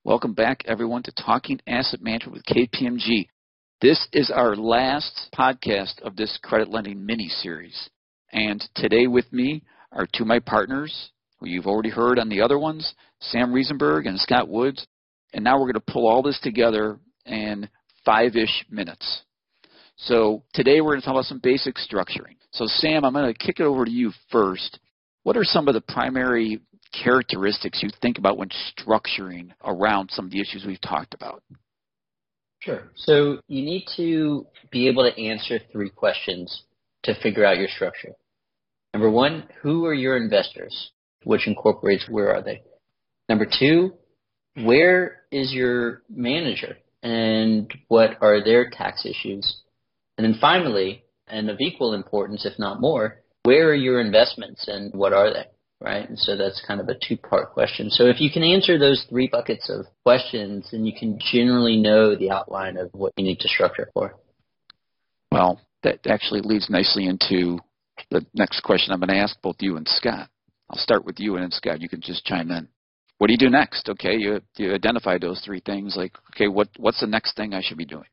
Welcome back, everyone, to Talking Asset Management with KPMG. This is our last podcast of this credit lending mini-series. And today with me are two of my partners, who you've already heard on the other ones, Sam Riesenberg and Scott Woods. And now we're going to pull all this together in 5-ish minutes. So today we're going to talk about some basic structuring. So Sam, I'm going to kick it over to you first. What are some of the primary characteristics you think about when structuring around some of the issues we've talked about? Sure. So you need to be able to answer 3 questions to figure out your structure. Number 1, who are your investors, which incorporates where are they? Number 2, where is your manager and what are their tax issues? And then finally, and of equal importance, if not more, where are your investments and what are they? Right? And so that's kind of a 2-part question. So if you can answer those 3 buckets of questions, then you can generally know the outline of what you need to structure for. Well, that actually leads nicely into the next question I'm going to ask both you and Scott. I'll start with you, and then Scott, you can just chime in. What do you do next? Okay, you identify those 3 things. Like, okay, what's the next thing I should be doing?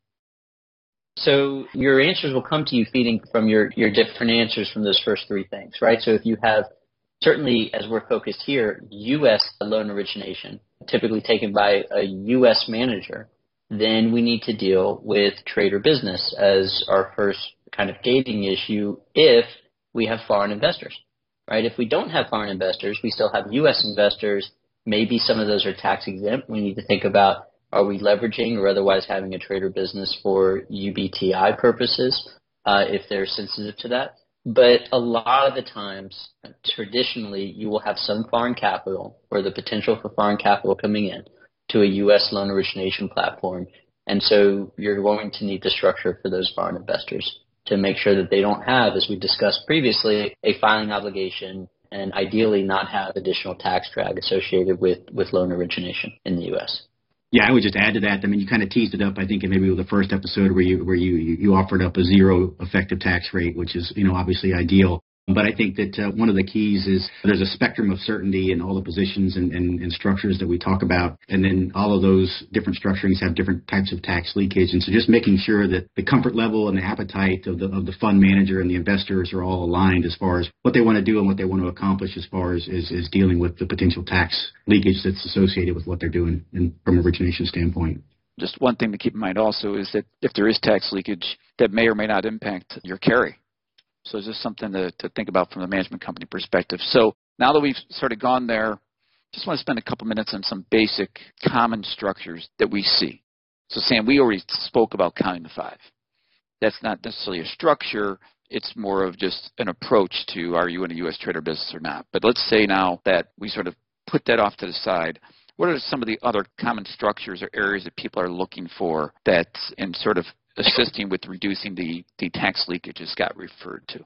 So your answers will come to you feeding from your different answers from those first 3 things, right? So if you have, certainly, as we're focused here, U.S. loan origination, typically taken by a U.S. manager, then we need to deal with trade or business as our first kind of gating issue if we have foreign investors, right? If we don't have foreign investors, we still have U.S. investors. Maybe some of those are tax exempt. We need to think about, are we leveraging or otherwise having a trade or business for UBTI purposes if they're sensitive to that? But a lot of the times, traditionally, you will have some foreign capital or the potential for foreign capital coming in to a U.S. loan origination platform. And so you're going to need to structure for those foreign investors to make sure that they don't have, as we discussed previously, a filing obligation and ideally not have additional tax drag associated with loan origination in the U.S. Yeah, I would just add to that. I mean, you kind of teased it up, I think, in maybe the first episode where you offered up a 0 effective tax rate, which is, obviously ideal. But I think that one of the keys is there's a spectrum of certainty in all the positions and structures that we talk about. And then all of those different structurings have different types of tax leakage. And so just making sure that the comfort level and the appetite of the fund manager and the investors are all aligned as far as what they want to do and what they want to accomplish as far as is dealing with the potential tax leakage that's associated with what they're doing from an origination standpoint. Just one thing to keep in mind also is that if there is tax leakage, that may or may not impact your carry. So it's just something to think about from the management company perspective. So now that we've sort of gone there, just want to spend a couple minutes on some basic common structures that we see. So Sam, we already spoke about counting to 5. That's not necessarily a structure. It's more of just an approach to, are you in a U.S. trade or business or not? But let's say now that we sort of put that off to the side, what are some of the other common structures or areas that people are looking for that's in sort of assisting with reducing the tax leakage as Scott referred to?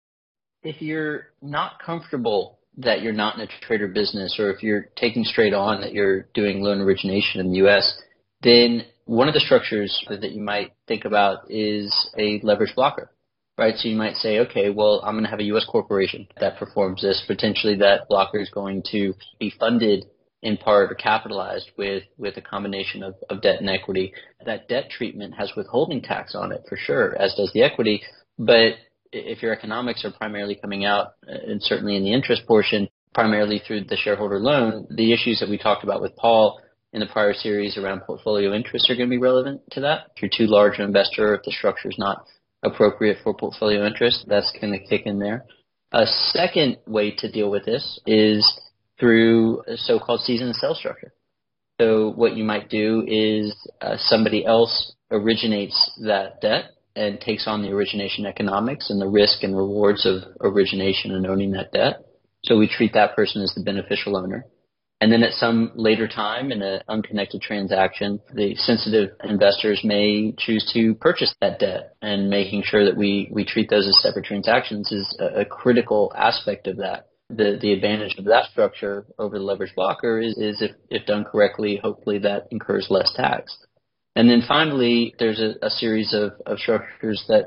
If you're not comfortable that you're not in a trade or business, or if you're taking straight on that you're doing loan origination in the U.S., then one of the structures that you might think about is a leverage blocker, right? So you might say, okay, well, I'm going to have a U.S. corporation that performs this. Potentially that blocker is going to be funded in part or capitalized with a combination of debt and equity. That debt treatment has withholding tax on it for sure, as does the equity. But if your economics are primarily coming out, and certainly in the interest portion, primarily through the shareholder loan, the issues that we talked about with Paul in the prior series around portfolio interest are going to be relevant to that. If you're too large an investor, if the structure is not appropriate for portfolio interest, that's going to kick in there. A second way to deal with this is through a so-called season and sell structure. So what you might do is somebody else originates that debt and takes on the origination economics and the risk and rewards of origination and owning that debt. So we treat that person as the beneficial owner. And then at some later time in an unconnected transaction, the sensitive investors may choose to purchase that debt, and making sure that we treat those as separate transactions is a critical aspect of that. The advantage of that structure over the leverage blocker is if done correctly, hopefully that incurs less tax. And then finally, there's a series of structures that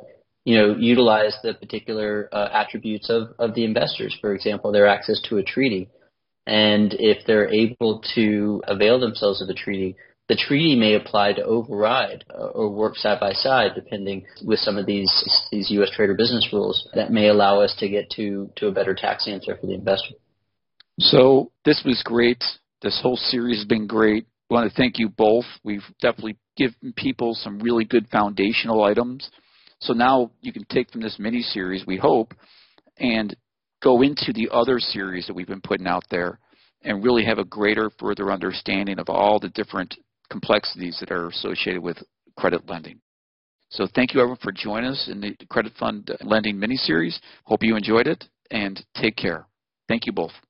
utilize the particular attributes of the investors. For example, their access to a treaty. And if they're able to avail themselves of the treaty may apply to override or work side by side, depending with some of these U.S. trade or business rules that may allow us to get to a better tax answer for the investor. So this was great. This whole series has been great. I want to thank you both. We've definitely given people some really good foundational items. So now you can take from this mini-series, we hope, and go into the other series that we've been putting out there and really have a greater, further understanding of all the different complexities that are associated with credit lending. So thank you, everyone, for joining us in the Credit Fund Lending mini-series. Hope you enjoyed it, and take care. Thank you both.